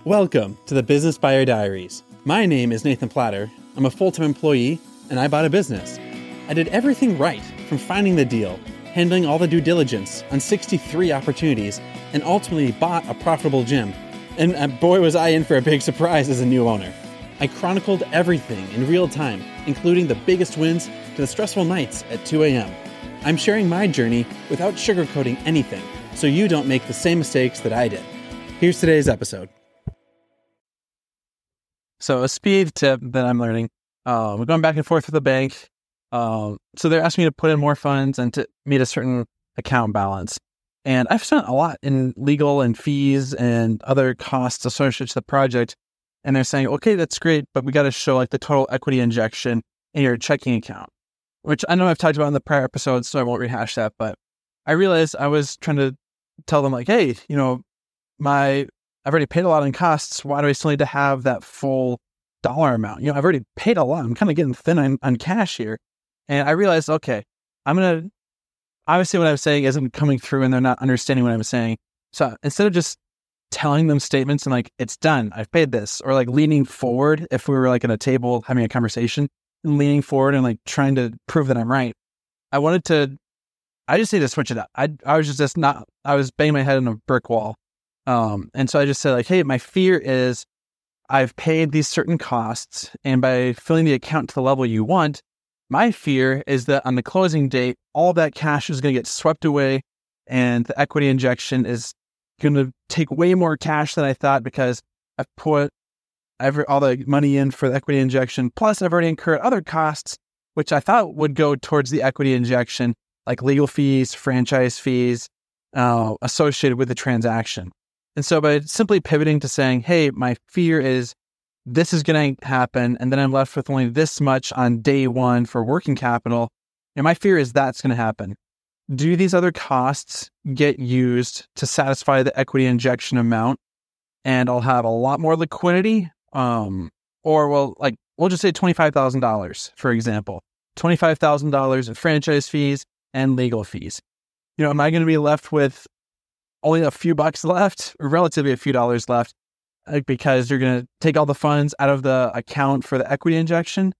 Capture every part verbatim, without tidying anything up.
Welcome to the Business Buyer Diaries. My name is Nathan Platter. I'm a full-time employee, and I bought a business. I did everything right, from finding the deal, handling all the due diligence on sixty-three opportunities, and ultimately bought a profitable gym. And uh, boy, was I in for a big surprise as a new owner. I chronicled everything in real time, including the biggest wins to the stressful nights at two a.m. I'm sharing my journey without sugarcoating anything, so you don't make the same mistakes that I did. Here's today's episode. So a speed tip that I'm learning, uh, we're going back and forth with the bank. Um, so they're asking me to put in more funds and to meet a certain account balance. And I've spent a lot in legal and fees and other costs associated to the project. And they're saying, okay, that's great, but we got to show like the total equity injection in your checking account, which I know I've talked about in the prior episodes, so I won't rehash that. But I realized I was trying to tell them like, hey, you know, my I've already paid a lot in costs. Why do I still need to have that full dollar amount? You know, I've already paid a lot. I'm kind of getting thin on, on cash here. And I realized, okay, I'm going to, obviously what I'm saying isn't coming through and they're not understanding what I'm saying. So instead of just telling them statements and like, it's done, I've paid this, or like leaning forward, if we were like at a table having a conversation and leaning forward and like trying to prove that I'm right, I wanted to, I just need to switch it up. I, I was just, just not, I was banging my head on a brick wall. Um, and so I just said like, hey, my fear is I've paid these certain costs, and by filling the account to the level you want, my fear is that on the closing date, all that cash is going to get swept away and the equity injection is going to take way more cash than I thought because I've put every, all the money in for the equity injection. Plus I've already incurred other costs, which I thought would go towards the equity injection, like legal fees, franchise fees, uh, associated with the transaction. And so by simply pivoting to saying, hey, my fear is this is going to happen, and then I'm left with only this much on day one for working capital, and my fear is that's going to happen. Do these other costs get used to satisfy the equity injection amount, and I'll have a lot more liquidity? Um, or well, like we'll just say twenty-five thousand dollars, for example, twenty-five thousand dollars in franchise fees and legal fees. You know, am I going to be left with only a few bucks left, or relatively a few dollars left, like because you're going to take all the funds out of the account for the equity injection,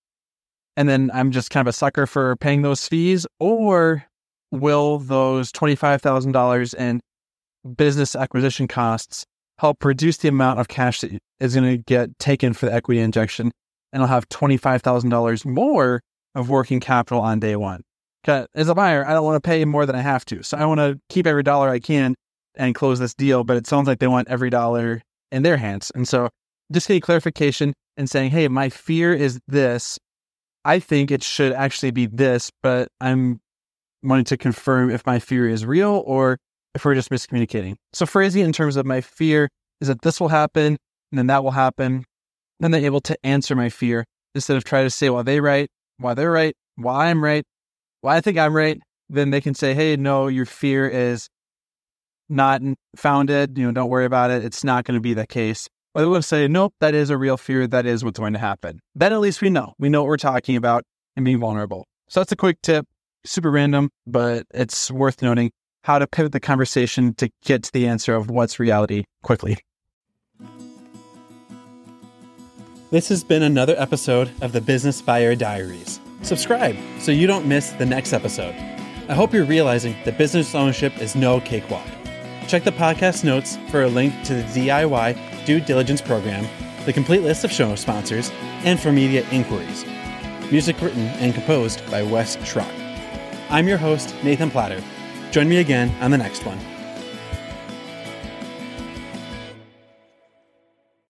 and then I'm just kind of a sucker for paying those fees? Or will those twenty-five thousand dollars in business acquisition costs help reduce the amount of cash that is going to get taken for the equity injection, and I'll have twenty-five thousand dollars more of working capital on day one? As a buyer, I don't want to pay more than I have to. So I want to keep every dollar I can and close this deal, but it sounds like they want every dollar in their hands. And so just getting clarification and saying, hey, my fear is this. I think it should actually be this, but I'm wanting to confirm if my fear is real or if we're just miscommunicating. So phrasing in terms of my fear is that this will happen and then that will happen. Then they're able to answer my fear instead of trying to say, well, they right, why they're right, why I'm right. Well, I think I'm right. Then they can say, hey, no, your fear is not founded. You know, don't worry about it. It's not going to be the case. Or they will say, nope, that is a real fear. That is what's going to happen. Then at least we know. We know what we're talking about and being vulnerable. So that's a quick tip. Super random, but it's worth noting how to pivot the conversation to get to the answer of what's reality quickly. This has been another episode of the Business Buyer Diaries. Subscribe so you don't miss the next episode. I hope you're realizing that business ownership is no cakewalk. Check the podcast notes for a link to the D I Y due diligence program, the complete list of show sponsors, and for media inquiries. Music written and composed by Wes Schrock. I'm your host, Nathan Platter. Join me again on the next one.